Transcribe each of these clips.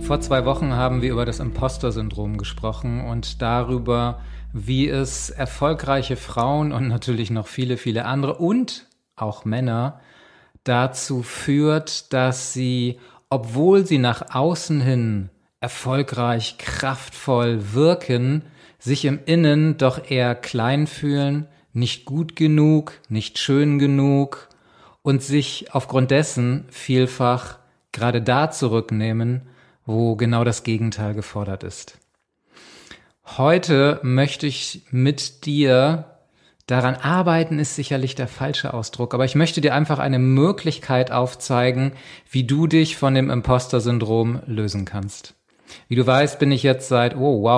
Vor 2 Wochen haben wir über das Imposter-Syndrom gesprochen und darüber, wie es erfolgreiche Frauen und natürlich noch viele, viele andere und auch Männer dazu führt, dass sie, obwohl sie nach außen hin erfolgreich, kraftvoll wirken, sich im Innen doch eher klein fühlen, nicht gut genug, nicht schön genug und sich aufgrund dessen vielfach gerade da zurücknehmen, wo genau das Gegenteil gefordert ist. Heute möchte ich mit dir daran arbeiten, ist sicherlich der falsche Ausdruck, aber ich möchte dir einfach eine Möglichkeit aufzeigen, wie du dich von dem Imposter-Syndrom lösen kannst. Wie du weißt, bin ich jetzt seit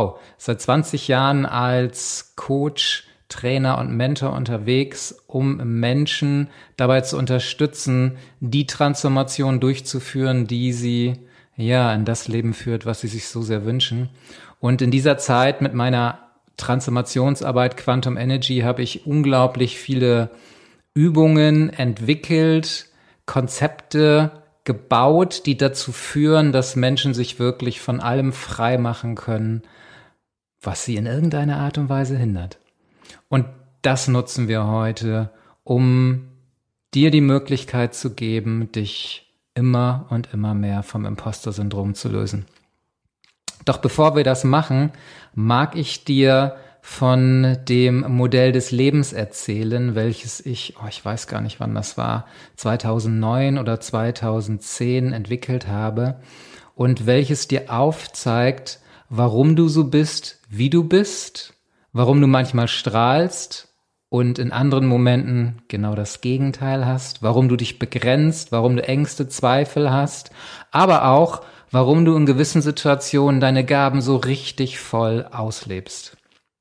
20 Jahren als Coach, Trainer und Mentor unterwegs, um Menschen dabei zu unterstützen, die Transformation durchzuführen, die sie in das Leben führt, was sie sich so sehr wünschen. Und in dieser Zeit mit meiner Transformationsarbeit Quantum Energy habe ich unglaublich viele Übungen entwickelt, Konzepte gebaut, die dazu führen, dass Menschen sich wirklich von allem frei machen können, was sie in irgendeiner Art und Weise hindert. Und das nutzen wir heute, um dir die Möglichkeit zu geben, dich immer und immer mehr vom Imposter-Syndrom zu lösen. Doch bevor wir das machen, mag ich dir von dem Modell des Lebens erzählen, welches ich weiß gar nicht, wann das war, 2009 oder 2010 entwickelt habe und welches dir aufzeigt, warum du so bist, wie du bist, warum du manchmal strahlst und in anderen Momenten genau das Gegenteil hast, warum du dich begrenzt, warum du Ängste, Zweifel hast, aber auch, warum du in gewissen Situationen deine Gaben so richtig voll auslebst.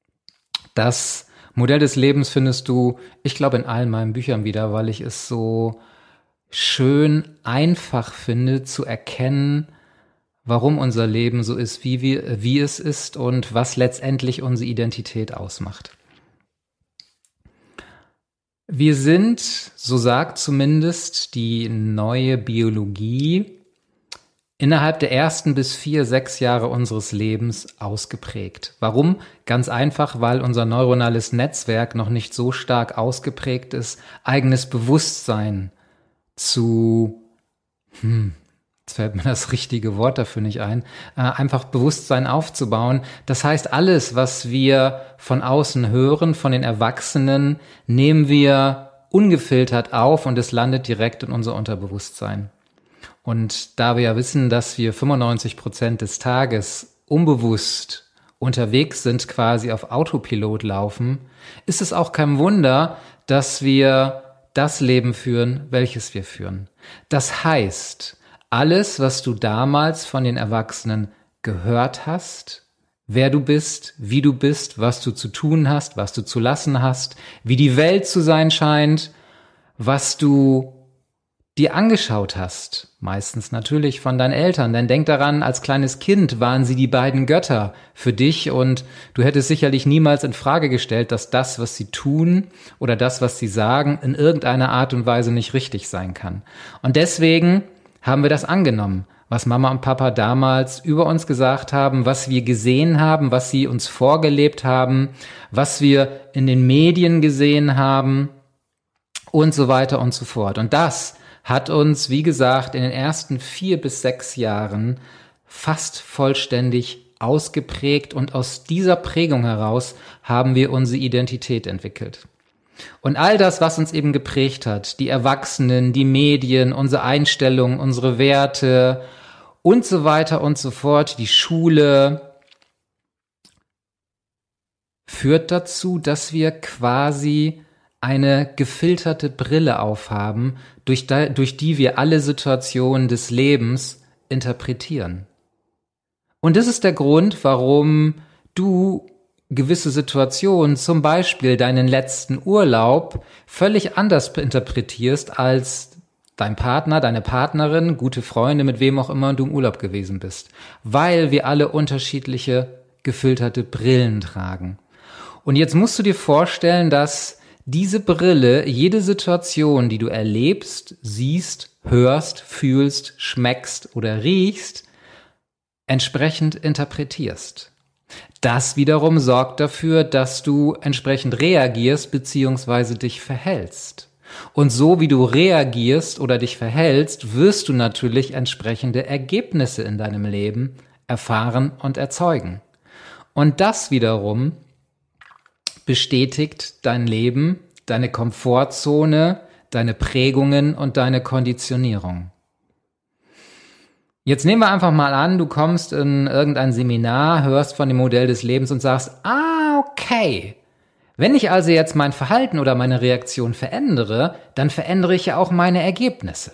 Das Modell des Lebens findest du, ich glaube, in allen meinen Büchern wieder, weil ich es so schön einfach finde, zu erkennen, warum unser Leben so ist, wie es ist und was letztendlich unsere Identität ausmacht. Wir sind, so sagt zumindest die neue Biologie, innerhalb der ersten bis 6 Jahre unseres Lebens ausgeprägt. Warum? Ganz einfach, weil unser neuronales Netzwerk noch nicht so stark ausgeprägt ist, eigenes Bewusstsein jetzt fällt mir das richtige Wort dafür nicht ein, einfach Bewusstsein aufzubauen. Das heißt, alles, was wir von außen hören, von den Erwachsenen, nehmen wir ungefiltert auf und es landet direkt in unser Unterbewusstsein. Und da wir ja wissen, dass wir 95% des Tages unbewusst unterwegs sind, quasi auf Autopilot laufen, ist es auch kein Wunder, dass wir das Leben führen, welches wir führen. Das heißt, alles, was du damals von den Erwachsenen gehört hast, wer du bist, wie du bist, was du zu tun hast, was du zu lassen hast, wie die Welt zu sein scheint, was du dir angeschaut hast, meistens natürlich von deinen Eltern. Denn denk daran, als kleines Kind waren sie die beiden Götter für dich und du hättest sicherlich niemals in Frage gestellt, dass das, was sie tun oder das, was sie sagen, in irgendeiner Art und Weise nicht richtig sein kann. Und deswegen haben wir das angenommen, was Mama und Papa damals über uns gesagt haben, was wir gesehen haben, was sie uns vorgelebt haben, was wir in den Medien gesehen haben und so weiter und so fort. Und das hat uns, wie gesagt, in den ersten 4 bis 6 Jahren fast vollständig ausgeprägt und aus dieser Prägung heraus haben wir unsere Identität entwickelt. Und all das, was uns eben geprägt hat, die Erwachsenen, die Medien, unsere Einstellungen, unsere Werte und so weiter und so fort, die Schule, führt dazu, dass wir quasi eine gefilterte Brille aufhaben, durch die wir alle Situationen des Lebens interpretieren. Und das ist der Grund, warum du gewisse Situationen, zum Beispiel deinen letzten Urlaub, völlig anders interpretierst als dein Partner, deine Partnerin, gute Freunde, mit wem auch immer du im Urlaub gewesen bist. Weil wir alle unterschiedliche gefilterte Brillen tragen. Und jetzt musst du dir vorstellen, dass diese Brille jede Situation, die du erlebst, siehst, hörst, fühlst, schmeckst oder riechst, entsprechend interpretierst. Das wiederum sorgt dafür, dass du entsprechend reagierst bzw. dich verhältst. Und so wie du reagierst oder dich verhältst, wirst du natürlich entsprechende Ergebnisse in deinem Leben erfahren und erzeugen. Und das wiederum bestätigt dein Leben, deine Komfortzone, deine Prägungen und deine Konditionierung. Jetzt nehmen wir einfach mal an, du kommst in irgendein Seminar, hörst von dem Modell des Lebens und sagst, okay, wenn ich also jetzt mein Verhalten oder meine Reaktion verändere, dann verändere ich ja auch meine Ergebnisse.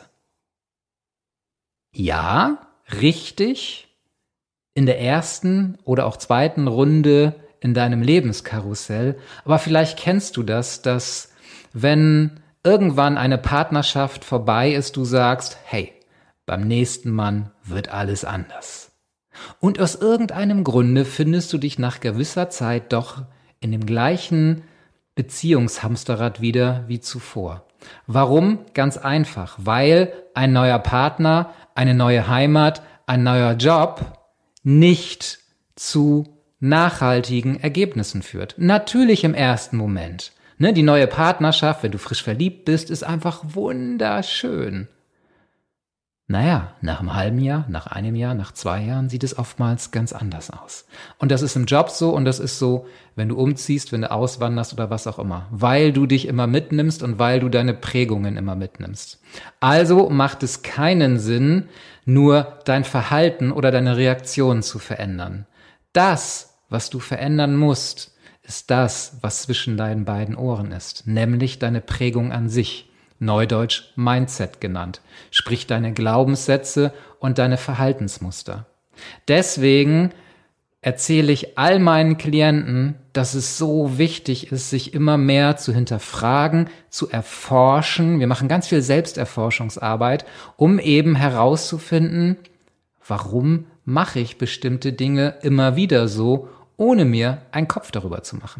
Ja, richtig, in der ersten oder auch zweiten Runde in deinem Lebenskarussell, aber vielleicht kennst du das, dass wenn irgendwann eine Partnerschaft vorbei ist, du sagst, hey, beim nächsten Mann wird alles anders. Und aus irgendeinem Grunde findest du dich nach gewisser Zeit doch in dem gleichen Beziehungshamsterrad wieder wie zuvor. Warum? Ganz einfach, weil ein neuer Partner, eine neue Heimat, ein neuer Job nicht zu nachhaltigen Ergebnissen führt. Natürlich im ersten Moment. Die neue Partnerschaft, wenn du frisch verliebt bist, ist einfach wunderschön. Naja, nach einem halben Jahr, nach einem Jahr, nach 2 Jahren sieht es oftmals ganz anders aus. Und das ist im Job so und das ist so, wenn du umziehst, wenn du auswanderst oder was auch immer. Weil du dich immer mitnimmst und weil du deine Prägungen immer mitnimmst. Also macht es keinen Sinn, nur dein Verhalten oder deine Reaktion zu verändern. Das, was du verändern musst, ist das, was zwischen deinen beiden Ohren ist, nämlich deine Prägung an sich. Neudeutsch Mindset genannt, sprich deine Glaubenssätze und deine Verhaltensmuster. Deswegen erzähle ich all meinen Klienten, dass es so wichtig ist, sich immer mehr zu hinterfragen, zu erforschen. Wir machen ganz viel Selbsterforschungsarbeit, um eben herauszufinden, warum mache ich bestimmte Dinge immer wieder so, ohne mir einen Kopf darüber zu machen.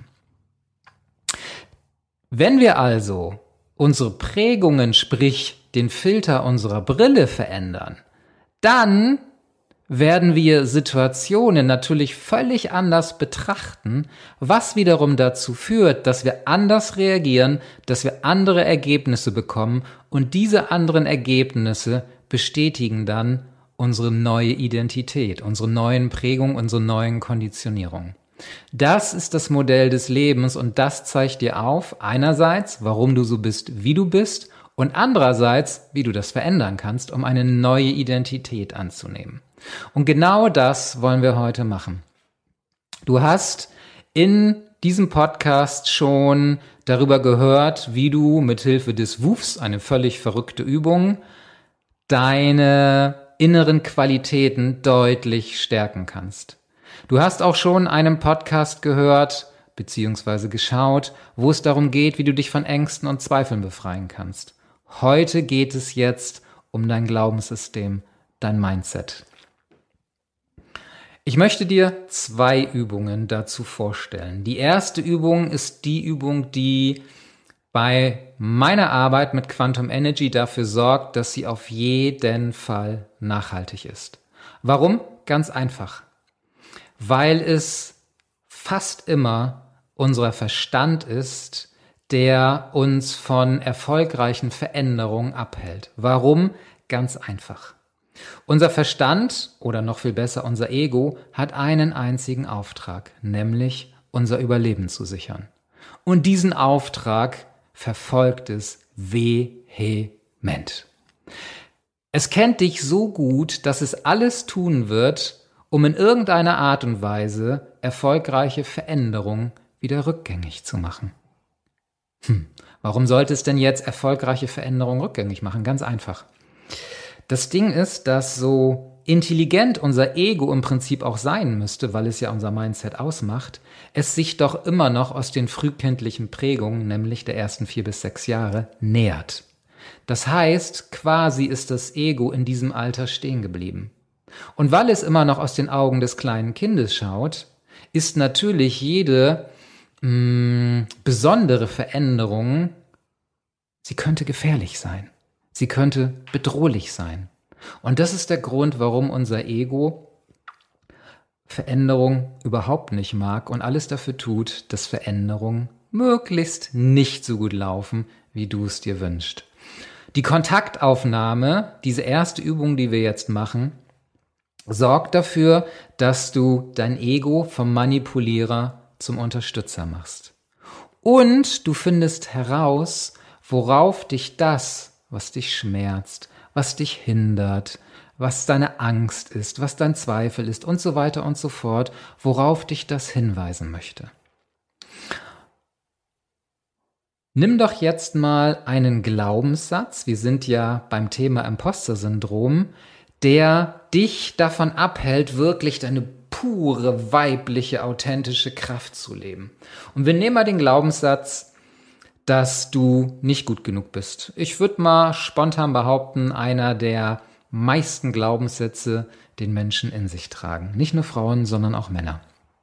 Wenn wir also unsere Prägungen, sprich den Filter unserer Brille verändern, dann werden wir Situationen natürlich völlig anders betrachten, was wiederum dazu führt, dass wir anders reagieren, dass wir andere Ergebnisse bekommen und diese anderen Ergebnisse bestätigen dann unsere neue Identität, unsere neuen Prägungen, unsere neuen Konditionierungen. Das ist das Modell des Lebens und das zeigt dir auf, einerseits, warum du so bist, wie du bist und andererseits, wie du das verändern kannst, um eine neue Identität anzunehmen. Und genau das wollen wir heute machen. Du hast in diesem Podcast schon darüber gehört, wie du mithilfe des WUFs, eine völlig verrückte Übung, deine inneren Qualitäten deutlich stärken kannst. Du hast auch schon einen Podcast gehört bzw. geschaut, wo es darum geht, wie du dich von Ängsten und Zweifeln befreien kannst. Heute geht es jetzt um dein Glaubenssystem, dein Mindset. Ich möchte dir 2 Übungen dazu vorstellen. Die erste Übung ist die Übung, die bei meiner Arbeit mit Quantum Energy dafür sorgt, dass sie auf jeden Fall nachhaltig ist. Warum? Ganz einfach. Weil es fast immer unser Verstand ist, der uns von erfolgreichen Veränderungen abhält. Warum? Ganz einfach. Unser Verstand, oder noch viel besser unser Ego, hat einen einzigen Auftrag, nämlich unser Überleben zu sichern. Und diesen Auftrag verfolgt es vehement. Es kennt dich so gut, dass es alles tun wird, um in irgendeiner Art und Weise erfolgreiche Veränderungen wieder rückgängig zu machen. Warum sollte es denn jetzt erfolgreiche Veränderungen rückgängig machen? Ganz einfach. Das Ding ist, dass so intelligent unser Ego im Prinzip auch sein müsste, weil es ja unser Mindset ausmacht, es sich doch immer noch aus den frühkindlichen Prägungen, nämlich der ersten 4 bis 6 Jahre, nähert. Das heißt, quasi ist das Ego in diesem Alter stehen geblieben. Und weil es immer noch aus den Augen des kleinen Kindes schaut, ist natürlich jede besondere Veränderung, sie könnte gefährlich sein. Sie könnte bedrohlich sein. Und das ist der Grund, warum unser Ego Veränderung überhaupt nicht mag und alles dafür tut, dass Veränderungen möglichst nicht so gut laufen, wie du es dir wünschst. Die Kontaktaufnahme, diese erste Übung, die wir jetzt machen, sorgt dafür, dass du dein Ego vom Manipulierer zum Unterstützer machst. Und du findest heraus, worauf dich das, was dich schmerzt, was dich hindert, was deine Angst ist, was dein Zweifel ist und so weiter und so fort, worauf dich das hinweisen möchte. Nimm doch jetzt mal einen Glaubenssatz, wir sind ja beim Thema Imposter-Syndrom, der dich davon abhält, wirklich deine pure, weibliche, authentische Kraft zu leben. Und wir nehmen mal den Glaubenssatz, dass du nicht gut genug bist. Ich würde mal spontan behaupten, einer der meisten Glaubenssätze, den Menschen in sich tragen. Nicht nur Frauen, sondern auch Männer.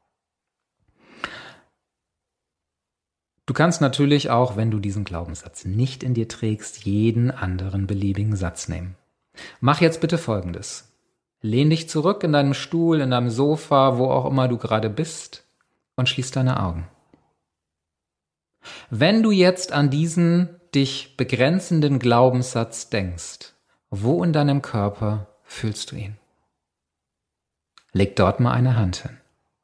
Du kannst natürlich auch, wenn du diesen Glaubenssatz nicht in dir trägst, jeden anderen beliebigen Satz nehmen. Mach jetzt bitte Folgendes. Lehn dich zurück in deinem Stuhl, in deinem Sofa, wo auch immer du gerade bist und schließ deine Augen. Wenn du jetzt an diesen dich begrenzenden Glaubenssatz denkst, wo in deinem Körper fühlst du ihn? Leg dort mal eine Hand hin.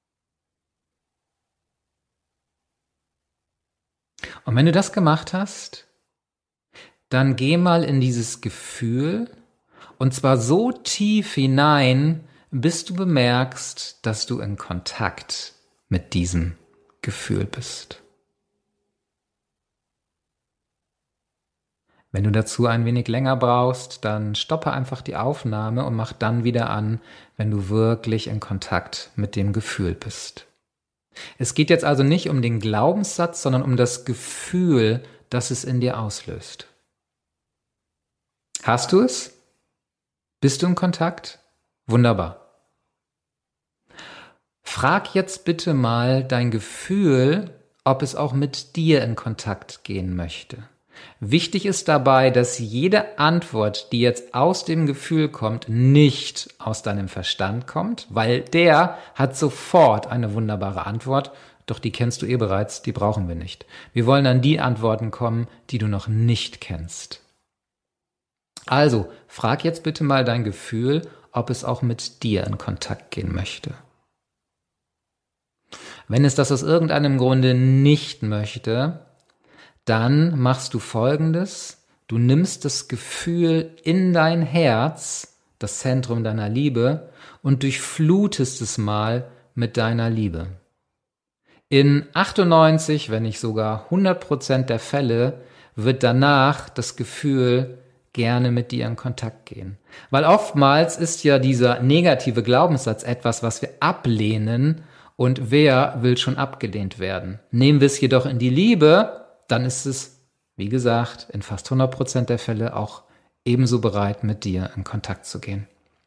Und wenn du das gemacht hast, dann geh mal in dieses Gefühl und zwar so tief hinein, bis du bemerkst, dass du in Kontakt mit diesem Gefühl bist. Wenn du dazu ein wenig länger brauchst, dann stoppe einfach die Aufnahme und mach dann wieder an, wenn du wirklich in Kontakt mit dem Gefühl bist. Es geht jetzt also nicht um den Glaubenssatz, sondern um das Gefühl, das es in dir auslöst. Hast du es? Bist du in Kontakt? Wunderbar. Frag jetzt bitte mal dein Gefühl, ob es auch mit dir in Kontakt gehen möchte. Wichtig ist dabei, dass jede Antwort, die jetzt aus dem Gefühl kommt, nicht aus deinem Verstand kommt, weil der hat sofort eine wunderbare Antwort, doch die kennst du eh bereits, die brauchen wir nicht. Wir wollen an die Antworten kommen, die du noch nicht kennst. Also, frag jetzt bitte mal dein Gefühl, ob es auch mit dir in Kontakt gehen möchte. Wenn es das aus irgendeinem Grunde nicht möchte, dann machst du Folgendes. Du nimmst das Gefühl in dein Herz, das Zentrum deiner Liebe, und durchflutest es mal mit deiner Liebe. In 98, wenn nicht sogar 100% der Fälle wird danach das Gefühl gerne mit dir in Kontakt gehen. Weil oftmals ist ja dieser negative Glaubenssatz etwas, was wir ablehnen, und wer will schon abgelehnt werden? Nehmen wir es jedoch in die Liebe, dann ist es, wie gesagt, in fast 100% der Fälle auch ebenso bereit, mit dir in Kontakt zu gehen.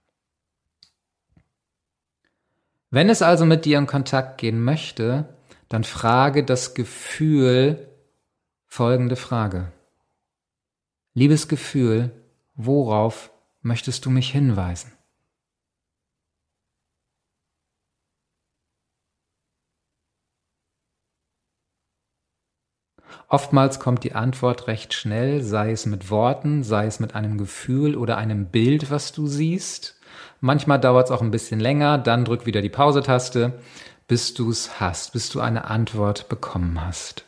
Wenn es also mit dir in Kontakt gehen möchte, dann frage das Gefühl folgende Frage. Liebes Gefühl, worauf möchtest du mich hinweisen? Oftmals kommt die Antwort recht schnell, sei es mit Worten, sei es mit einem Gefühl oder einem Bild, was du siehst. Manchmal dauert es auch ein bisschen länger, dann drück wieder die Pause-Taste, bis du es hast, bis du eine Antwort bekommen hast.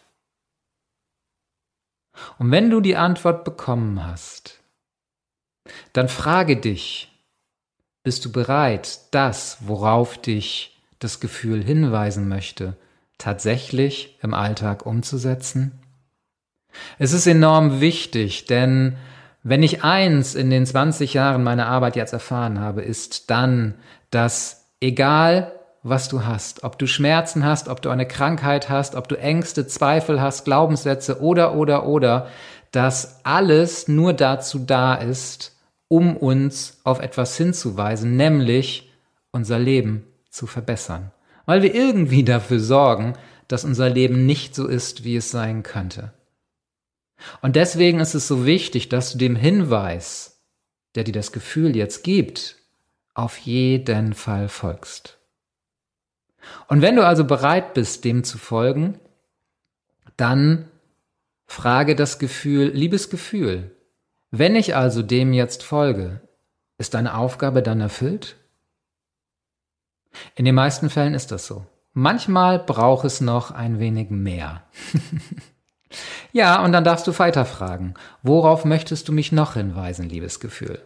Und wenn du die Antwort bekommen hast, dann frage dich, bist du bereit, das, worauf dich das Gefühl hinweisen möchte, tatsächlich im Alltag umzusetzen? Es ist enorm wichtig, denn wenn ich eins in den 20 Jahren meiner Arbeit jetzt erfahren habe, ist dann, dass egal was du hast, ob du Schmerzen hast, ob du eine Krankheit hast, ob du Ängste, Zweifel hast, Glaubenssätze oder, dass alles nur dazu da ist, um uns auf etwas hinzuweisen, nämlich unser Leben zu verbessern. Weil wir irgendwie dafür sorgen, dass unser Leben nicht so ist, wie es sein könnte. Und deswegen ist es so wichtig, dass du dem Hinweis, der dir das Gefühl jetzt gibt, auf jeden Fall folgst. Und wenn du also bereit bist, dem zu folgen, dann frage das Gefühl, liebes Gefühl, wenn ich also dem jetzt folge, ist deine Aufgabe dann erfüllt? In den meisten Fällen ist das so. Manchmal braucht es noch ein wenig mehr. Ja, und dann darfst du weiter fragen, worauf möchtest du mich noch hinweisen, liebes Gefühl?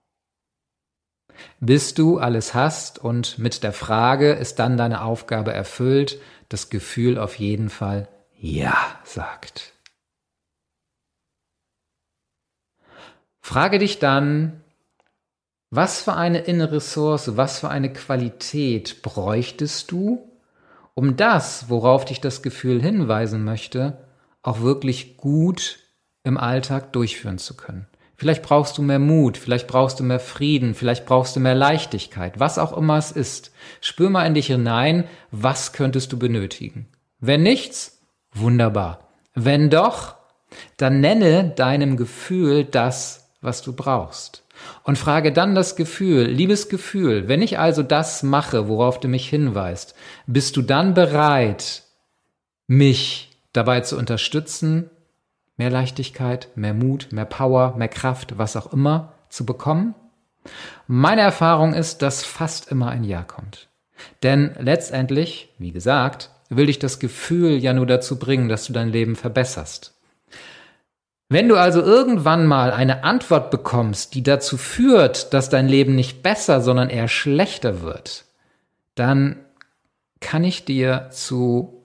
Bis du alles hast und mit der Frage, ist dann deine Aufgabe erfüllt, das Gefühl auf jeden Fall Ja sagt. Frage dich dann, was für eine innere Ressource, was für eine Qualität bräuchtest du, um das, worauf dich das Gefühl hinweisen möchte, auch wirklich gut im Alltag durchführen zu können. Vielleicht brauchst du mehr Mut, vielleicht brauchst du mehr Frieden, vielleicht brauchst du mehr Leichtigkeit, was auch immer es ist. Spür mal in dich hinein, was könntest du benötigen. Wenn nichts, wunderbar. Wenn doch, dann nenne deinem Gefühl das, was du brauchst. Und frage dann das Gefühl, liebes Gefühl, wenn ich also das mache, worauf du mich hinweist, bist du dann bereit, mich dabei zu unterstützen, mehr Leichtigkeit, mehr Mut, mehr Power, mehr Kraft, was auch immer zu bekommen? Meine Erfahrung ist, dass fast immer ein Ja kommt. Denn letztendlich, wie gesagt, will dich das Gefühl ja nur dazu bringen, dass du dein Leben verbesserst. Wenn du also irgendwann mal eine Antwort bekommst, die dazu führt, dass dein Leben nicht besser, sondern eher schlechter wird, dann kann ich dir zu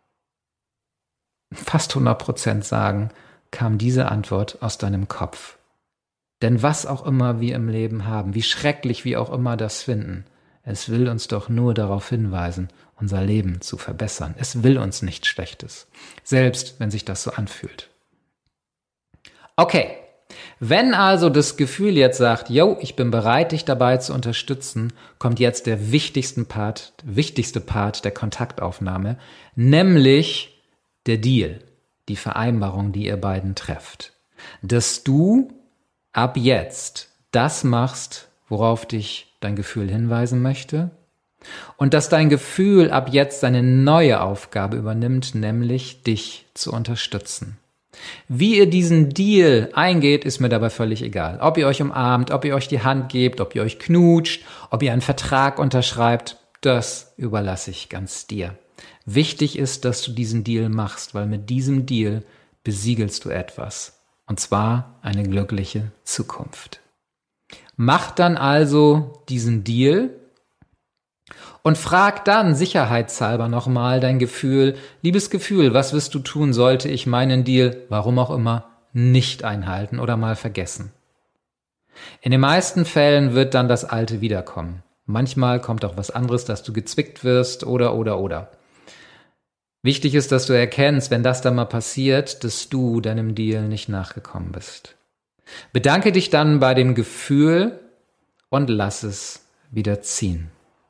fast 100% sagen, kam diese Antwort aus deinem Kopf. Denn was auch immer wir im Leben haben, wie schrecklich wir auch immer das finden, es will uns doch nur darauf hinweisen, unser Leben zu verbessern. Es will uns nichts Schlechtes, selbst wenn sich das so anfühlt. Okay, wenn also das Gefühl jetzt sagt, yo, ich bin bereit, dich dabei zu unterstützen, kommt jetzt der wichtigste Part der Kontaktaufnahme, nämlich der Deal, die Vereinbarung, die ihr beiden trefft. Dass du ab jetzt das machst, worauf dich dein Gefühl hinweisen möchte, und dass dein Gefühl ab jetzt seine neue Aufgabe übernimmt, nämlich dich zu unterstützen. Wie ihr diesen Deal eingeht, ist mir dabei völlig egal. Ob ihr euch umarmt, ob ihr euch die Hand gebt, ob ihr euch knutscht, ob ihr einen Vertrag unterschreibt, das überlasse ich ganz dir. Wichtig ist, dass du diesen Deal machst, weil mit diesem Deal besiegelst du etwas. Und zwar eine glückliche Zukunft. Mach dann also diesen Deal und frag dann sicherheitshalber nochmal dein Gefühl, liebes Gefühl, was wirst du tun, sollte ich meinen Deal, warum auch immer, nicht einhalten oder mal vergessen? In den meisten Fällen wird dann das Alte wiederkommen. Manchmal kommt auch was anderes, dass du gezwickt wirst oder. Wichtig ist, dass du erkennst, wenn das dann mal passiert, dass du deinem Deal nicht nachgekommen bist. Bedanke dich dann bei dem Gefühl und lass es wieder ziehen.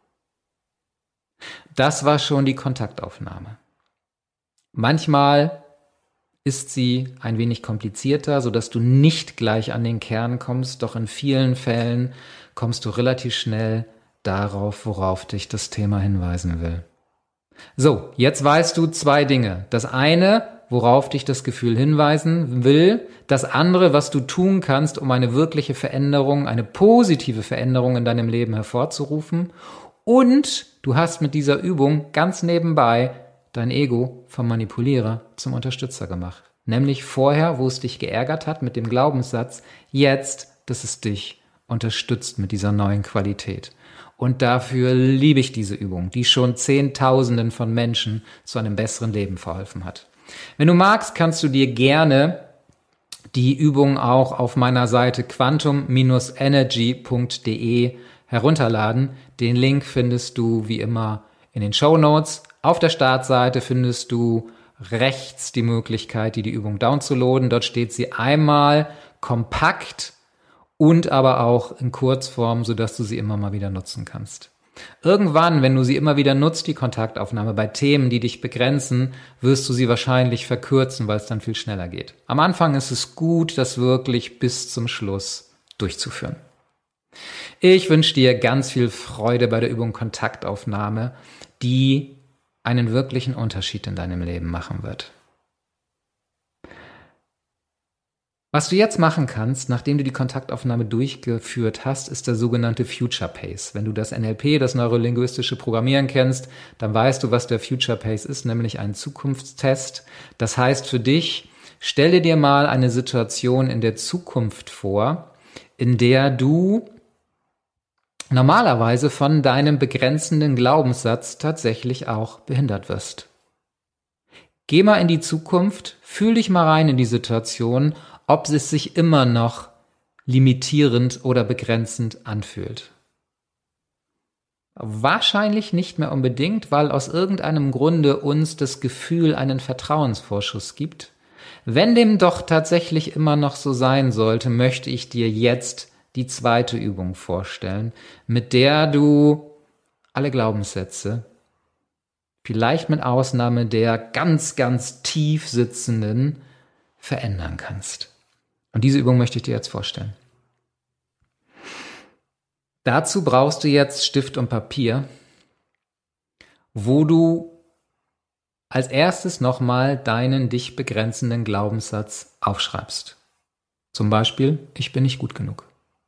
Das war schon die Kontaktaufnahme. Manchmal ist sie ein wenig komplizierter, sodass du nicht gleich an den Kern kommst, doch in vielen Fällen kommst du relativ schnell darauf, worauf dich das Thema hinweisen will. So, jetzt weißt du 2 Dinge. Das eine, worauf dich das Gefühl hinweisen will. Das andere, was du tun kannst, um eine wirkliche Veränderung, eine positive Veränderung in deinem Leben hervorzurufen. Und du hast mit dieser Übung ganz nebenbei dein Ego vom Manipulierer zum Unterstützer gemacht. Nämlich vorher, wo es dich geärgert hat mit dem Glaubenssatz, jetzt, dass es dich unterstützt mit dieser neuen Qualität. Und dafür liebe ich diese Übung, die schon Zehntausenden von Menschen zu einem besseren Leben verholfen hat. Wenn du magst, kannst du dir gerne die Übung auch auf meiner Seite quantum-energy.de herunterladen. Den Link findest du wie immer in den Shownotes. Auf der Startseite findest du rechts die Möglichkeit, die Übung downzuladen. Dort steht sie einmal kompakt und aber auch in Kurzform, sodass du sie immer mal wieder nutzen kannst. Irgendwann, wenn du sie immer wieder nutzt, die Kontaktaufnahme, bei Themen, die dich begrenzen, wirst du sie wahrscheinlich verkürzen, weil es dann viel schneller geht. Am Anfang ist es gut, das wirklich bis zum Schluss durchzuführen. Ich wünsche dir ganz viel Freude bei der Übung Kontaktaufnahme. die einen wirklichen Unterschied in deinem Leben machen wird. Was du jetzt machen kannst, nachdem du die Kontaktaufnahme durchgeführt hast, ist der sogenannte Future Pace. Wenn du das NLP, das neurolinguistische Programmieren kennst, dann weißt du, was der Future Pace ist, nämlich ein Zukunftstest. Das heißt für dich, stelle dir mal eine Situation in der Zukunft vor, in der du normalerweise von deinem begrenzenden Glaubenssatz tatsächlich auch behindert wirst. Geh mal in die Zukunft, fühl dich mal rein in die Situation, ob es sich immer noch limitierend oder begrenzend anfühlt. Wahrscheinlich nicht mehr unbedingt, weil aus irgendeinem Grunde uns das Gefühl einen Vertrauensvorschuss gibt. Wenn dem doch tatsächlich immer noch so sein sollte, möchte ich dir jetzt die zweite Übung vorstellen, mit der du alle Glaubenssätze, vielleicht mit Ausnahme der ganz, ganz tief sitzenden, verändern kannst. Und diese Übung möchte ich dir jetzt vorstellen. Dazu brauchst du jetzt Stift und Papier, wo du als erstes nochmal deinen dich begrenzenden Glaubenssatz aufschreibst. Zum Beispiel, ich bin nicht gut genug.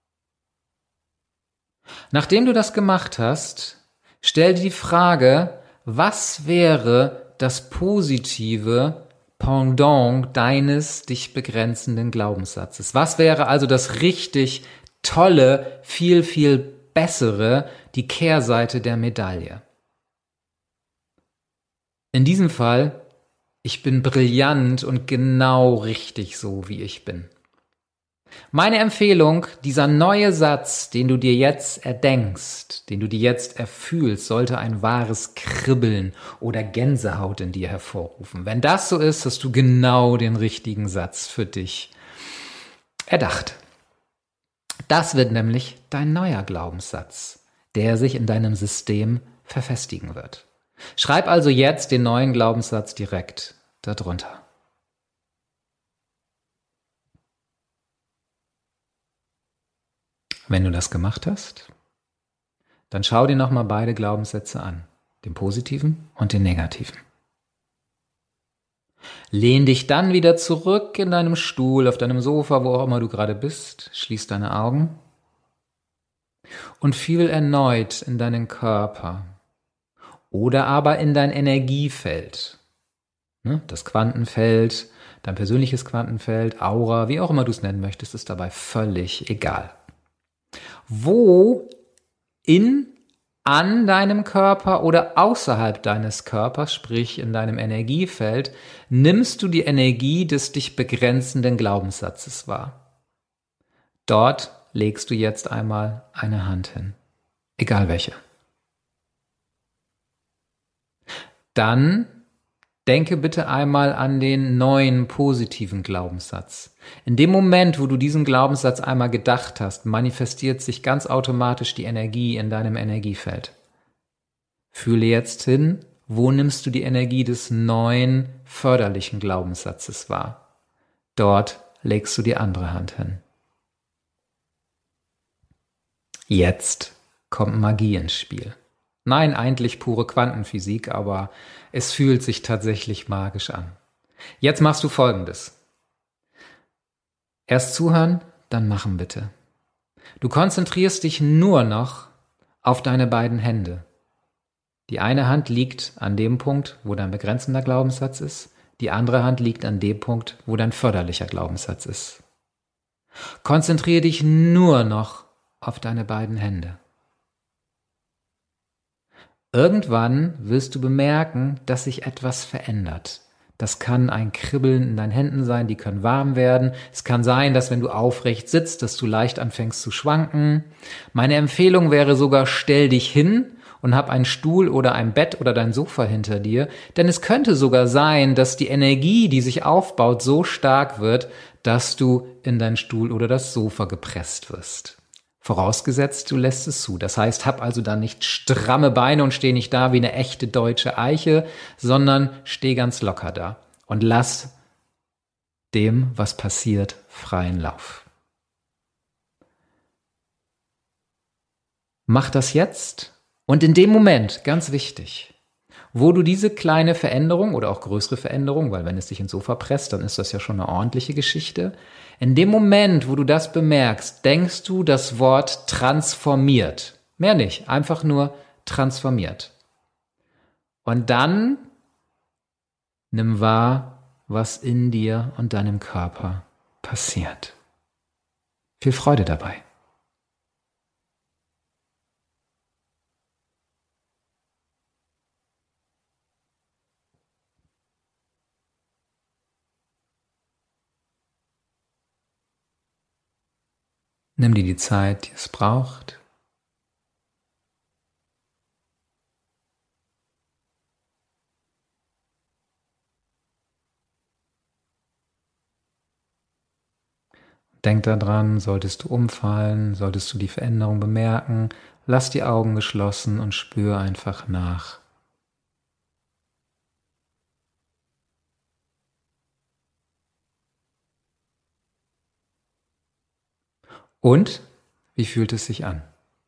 Nachdem du das gemacht hast, stell dir die Frage, was wäre das positive Pendant deines dich begrenzenden Glaubenssatzes? Was wäre also das richtig tolle, viel, viel bessere, die Kehrseite der Medaille? In diesem Fall, ich bin brillant und genau richtig so, wie ich bin. Meine Empfehlung, dieser neue Satz, den du dir jetzt erdenkst, den du dir jetzt erfühlst, sollte ein wahres Kribbeln oder Gänsehaut in dir hervorrufen. Wenn das so ist, hast du genau den richtigen Satz für dich erdacht. Das wird nämlich dein neuer Glaubenssatz, der sich in deinem System verfestigen wird. Schreib also jetzt den neuen Glaubenssatz direkt darunter. Wenn du das gemacht hast, dann schau dir nochmal beide Glaubenssätze an, den positiven und den negativen. Lehn dich dann wieder zurück in deinem Stuhl, auf deinem Sofa, wo auch immer du gerade bist, schließ deine Augen und fühl erneut in deinen Körper oder aber in dein Energiefeld, das Quantenfeld, dein persönliches Quantenfeld, Aura, wie auch immer du es nennen möchtest, ist dabei völlig egal. Wo an deinem Körper oder außerhalb deines Körpers, sprich in deinem Energiefeld, nimmst du die Energie des dich begrenzenden Glaubenssatzes wahr. Dort legst du jetzt einmal eine Hand hin, egal welche. Dann denke bitte einmal an den neuen positiven Glaubenssatz. In dem Moment, wo du diesen Glaubenssatz einmal gedacht hast, manifestiert sich ganz automatisch die Energie in deinem Energiefeld. Fühle jetzt hin, wo nimmst du die Energie des neuen förderlichen Glaubenssatzes wahr? Dort legst du die andere Hand hin. Jetzt kommt Magie ins Spiel. Nein, eigentlich pure Quantenphysik, aber es fühlt sich tatsächlich magisch an. Jetzt machst du Folgendes. Erst zuhören, dann machen bitte. Du konzentrierst dich nur noch auf deine beiden Hände. Die eine Hand liegt an dem Punkt, wo dein begrenzender Glaubenssatz ist. Die andere Hand liegt an dem Punkt, wo dein förderlicher Glaubenssatz ist. Konzentriere dich nur noch auf deine beiden Hände. Irgendwann wirst du bemerken, dass sich etwas verändert. Das kann ein Kribbeln in deinen Händen sein, die können warm werden. Es kann sein, dass wenn du aufrecht sitzt, dass du leicht anfängst zu schwanken. Meine Empfehlung wäre sogar, stell dich hin und hab einen Stuhl oder ein Bett oder dein Sofa hinter dir. Denn es könnte sogar sein, dass die Energie, die sich aufbaut, so stark wird, dass du in deinen Stuhl oder das Sofa gepresst wirst. Vorausgesetzt, du lässt es zu. Das heißt, hab also dann nicht stramme Beine und steh nicht da wie eine echte deutsche Eiche, sondern steh ganz locker da und lass dem, was passiert, freien Lauf. Mach das jetzt und in dem Moment, ganz wichtig, wo du diese kleine Veränderung oder auch größere Veränderung, weil wenn es dich ins Sofa presst, dann ist das ja schon eine ordentliche Geschichte. In dem Moment, wo du das bemerkst, denkst du das Wort transformiert. Mehr nicht, einfach nur transformiert. Und dann nimm wahr, was in dir und deinem Körper passiert. Viel Freude dabei. Nimm dir die Zeit, die es braucht. Denk daran, solltest du umfallen, solltest du die Veränderung bemerken, lass die Augen geschlossen und spür einfach nach. Und wie fühlt es sich an?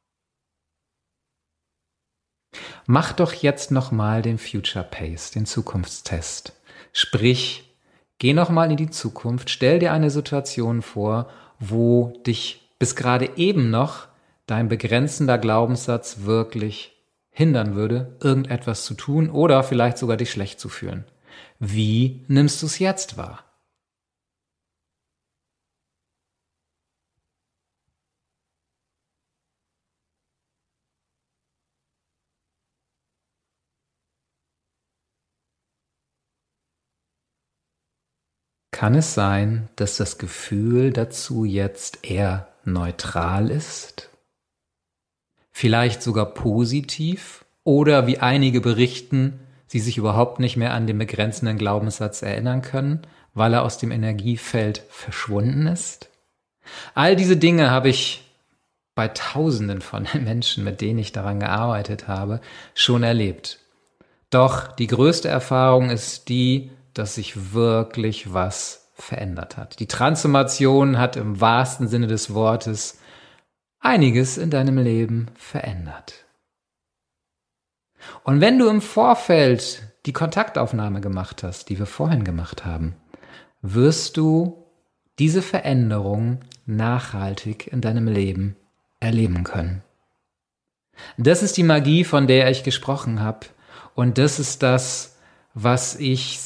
Mach doch jetzt nochmal den Future Pace, den Zukunftstest. Sprich, geh nochmal in die Zukunft, stell dir eine Situation vor, wo dich bis gerade eben noch dein begrenzender Glaubenssatz wirklich hindern würde, irgendetwas zu tun oder vielleicht sogar dich schlecht zu fühlen. Wie nimmst du es jetzt wahr? Kann es sein, dass das Gefühl dazu jetzt eher neutral ist? Vielleicht sogar positiv? Oder wie einige berichten, sie sich überhaupt nicht mehr an den begrenzenden Glaubenssatz erinnern können, weil er aus dem Energiefeld verschwunden ist? All diese Dinge habe ich bei Tausenden von Menschen, mit denen ich daran gearbeitet habe, schon erlebt. Doch die größte Erfahrung ist die, dass sich wirklich was verändert hat. Die Transformation hat im wahrsten Sinne des Wortes einiges in deinem Leben verändert. Und wenn du im Vorfeld die Kontaktaufnahme gemacht hast, die wir vorhin gemacht haben, wirst du diese Veränderung nachhaltig in deinem Leben erleben können. Das ist die Magie, von der ich gesprochen habe. Und das ist das, was ich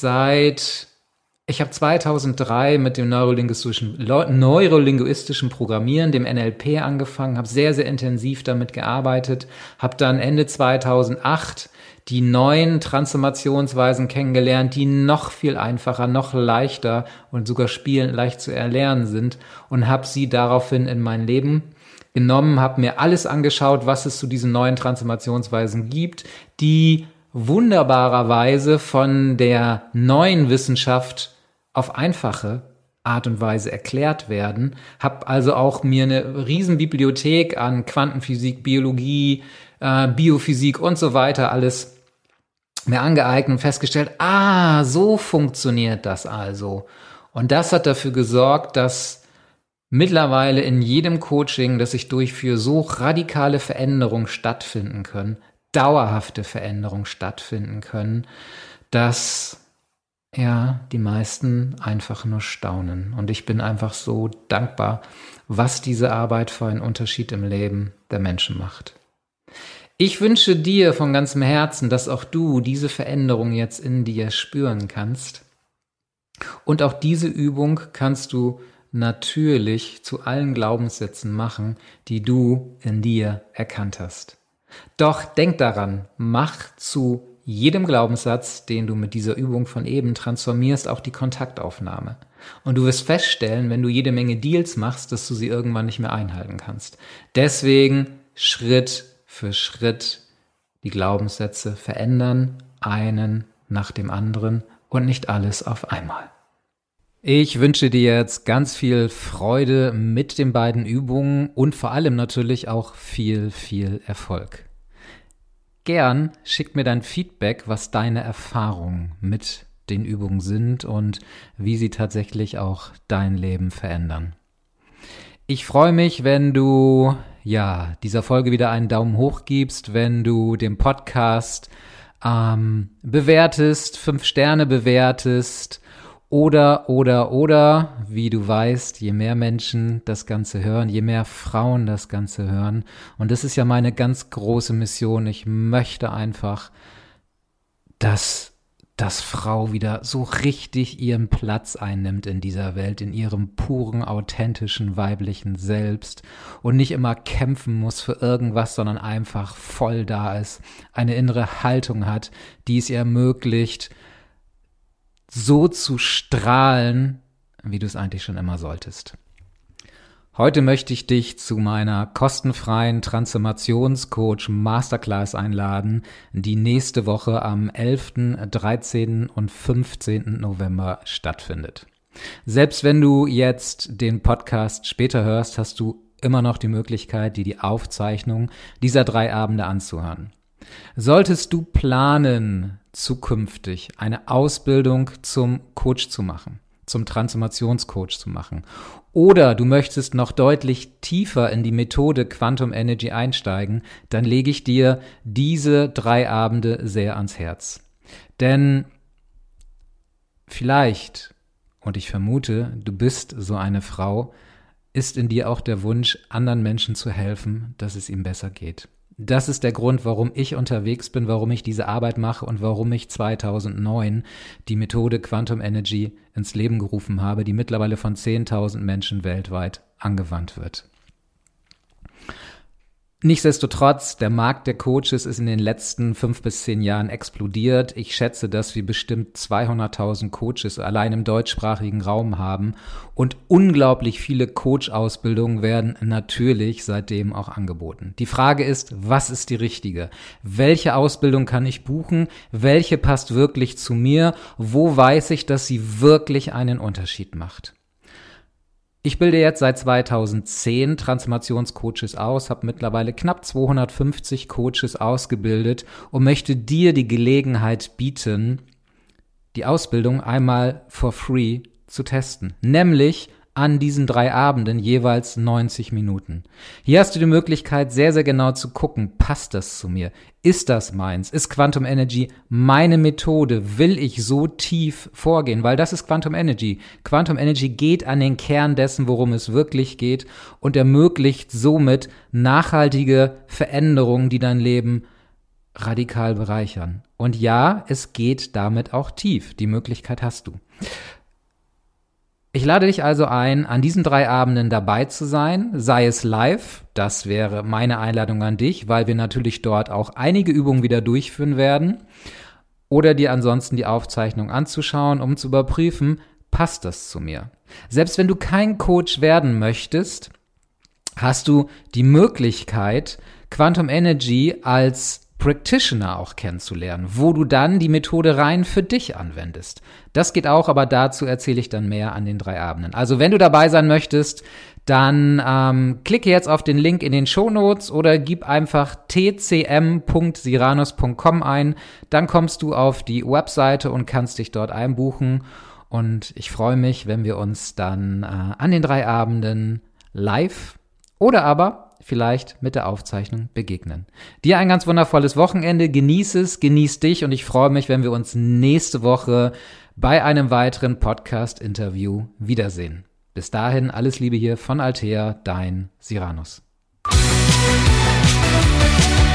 ich habe 2003 mit dem neurolinguistischen Programmieren, dem NLP angefangen, habe sehr, sehr intensiv damit gearbeitet, habe dann Ende 2008 die neuen Transformationsweisen kennengelernt, die noch viel einfacher, noch leichter und sogar spielend leicht zu erlernen sind und habe sie daraufhin in mein Leben genommen, habe mir alles angeschaut, was es zu diesen neuen Transformationsweisen gibt, die wunderbarerweise von der neuen Wissenschaft auf einfache Art und Weise erklärt werden. Hab also auch mir eine Riesenbibliothek an Quantenphysik, Biologie, Biophysik und so weiter alles mir angeeignet und festgestellt, so funktioniert das also. Und das hat dafür gesorgt, dass mittlerweile in jedem Coaching, das ich durchführe, so radikale Veränderungen stattfinden können, dauerhafte Veränderungen stattfinden können, dass die meisten einfach nur staunen. Und ich bin einfach so dankbar, was diese Arbeit für einen Unterschied im Leben der Menschen macht. Ich wünsche dir von ganzem Herzen, dass auch du diese Veränderung jetzt in dir spüren kannst. Und auch diese Übung kannst du natürlich zu allen Glaubenssätzen machen, die du in dir erkannt hast. Doch denk daran, mach zu jedem Glaubenssatz, den du mit dieser Übung von eben transformierst, auch die Kontaktaufnahme. Und du wirst feststellen, wenn du jede Menge Deals machst, dass du sie irgendwann nicht mehr einhalten kannst. Deswegen Schritt für Schritt die Glaubenssätze verändern, einen nach dem anderen und nicht alles auf einmal. Ich wünsche dir jetzt ganz viel Freude mit den beiden Übungen und vor allem natürlich auch viel, viel Erfolg. Gern schick mir dein Feedback, was deine Erfahrungen mit den Übungen sind und wie sie tatsächlich auch dein Leben verändern. Ich freue mich, wenn du dieser Folge wieder einen Daumen hoch gibst, wenn du dem Podcast bewertest, 5 Sterne bewertest oder, wie du weißt, je mehr Menschen das Ganze hören, je mehr Frauen das Ganze hören. Und das ist ja meine ganz große Mission. Ich möchte einfach, dass Frau wieder so richtig ihren Platz einnimmt in dieser Welt, in ihrem puren, authentischen, weiblichen Selbst und nicht immer kämpfen muss für irgendwas, sondern einfach voll da ist, eine innere Haltung hat, die es ihr ermöglicht, so zu strahlen, wie du es eigentlich schon immer solltest. Heute möchte ich dich zu meiner kostenfreien Transformationscoach Masterclass einladen, die nächste Woche am 11., 13. und 15. November stattfindet. Selbst wenn du jetzt den Podcast später hörst, hast du immer noch die Möglichkeit, dir die Aufzeichnung dieser 3 Abende anzuhören. Solltest du planen, zukünftig eine Ausbildung zum Coach zu machen, zum Transformationscoach zu machen, oder du möchtest noch deutlich tiefer in die Methode Quantum Energy einsteigen, dann lege ich dir diese 3 Abende sehr ans Herz. Denn vielleicht, und ich vermute, du bist so eine Frau, ist in dir auch der Wunsch, anderen Menschen zu helfen, dass es ihm besser geht. Das ist der Grund, warum ich unterwegs bin, warum ich diese Arbeit mache und warum ich 2009 die Methode Quantum Energy ins Leben gerufen habe, die mittlerweile von 10.000 Menschen weltweit angewandt wird. Nichtsdestotrotz, der Markt der Coaches ist in den letzten 5 bis 10 Jahren explodiert. Ich schätze, dass wir bestimmt 200.000 Coaches allein im deutschsprachigen Raum haben und unglaublich viele Coach-Ausbildungen werden natürlich seitdem auch angeboten. Die Frage ist, was ist die richtige? Welche Ausbildung kann ich buchen? Welche passt wirklich zu mir? Wo weiß ich, dass sie wirklich einen Unterschied macht? Ich bilde jetzt seit 2010 Transformationscoaches aus, habe mittlerweile knapp 250 Coaches ausgebildet und möchte dir die Gelegenheit bieten, die Ausbildung einmal for free zu testen, nämlich an diesen 3 Abenden jeweils 90 Minuten. Hier hast du die Möglichkeit, sehr, sehr genau zu gucken, passt das zu mir? Ist das meins? Ist Quantum Energy meine Methode? Will ich so tief vorgehen? Weil das ist Quantum Energy. Quantum Energy geht an den Kern dessen, worum es wirklich geht und ermöglicht somit nachhaltige Veränderungen, die dein Leben radikal bereichern. Und ja, es geht damit auch tief. Die Möglichkeit hast du. Ich lade dich also ein, an diesen 3 Abenden dabei zu sein, sei es live, das wäre meine Einladung an dich, weil wir natürlich dort auch einige Übungen wieder durchführen werden, oder dir ansonsten die Aufzeichnung anzuschauen, um zu überprüfen, passt das zu mir? Selbst wenn du kein Coach werden möchtest, hast du die Möglichkeit, Quantum Energy als Practitioner auch kennenzulernen, wo du dann die Methode rein für dich anwendest. Das geht auch, aber dazu erzähle ich dann mehr an den 3 Abenden. Also wenn du dabei sein möchtest, dann klicke jetzt auf den Link in den Shownotes oder gib einfach tcm.siranus.com ein. Dann kommst du auf die Webseite und kannst dich dort einbuchen. Und ich freue mich, wenn wir uns dann an den 3 Abenden live oder aber vielleicht mit der Aufzeichnung begegnen. Dir ein ganz wundervolles Wochenende, genieß es, genieß dich und ich freue mich, wenn wir uns nächste Woche bei einem weiteren Podcast-Interview wiedersehen. Bis dahin, alles Liebe hier von Althea, dein Siranus.